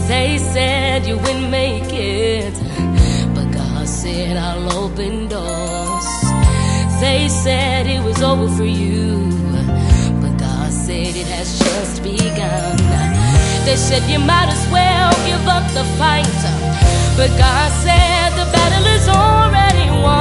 They said you wouldn't make it, but God said I'll open doors. They said it was over for you, but God said it has just begun. They said you might as well give up the fight, but God said the battle is already won.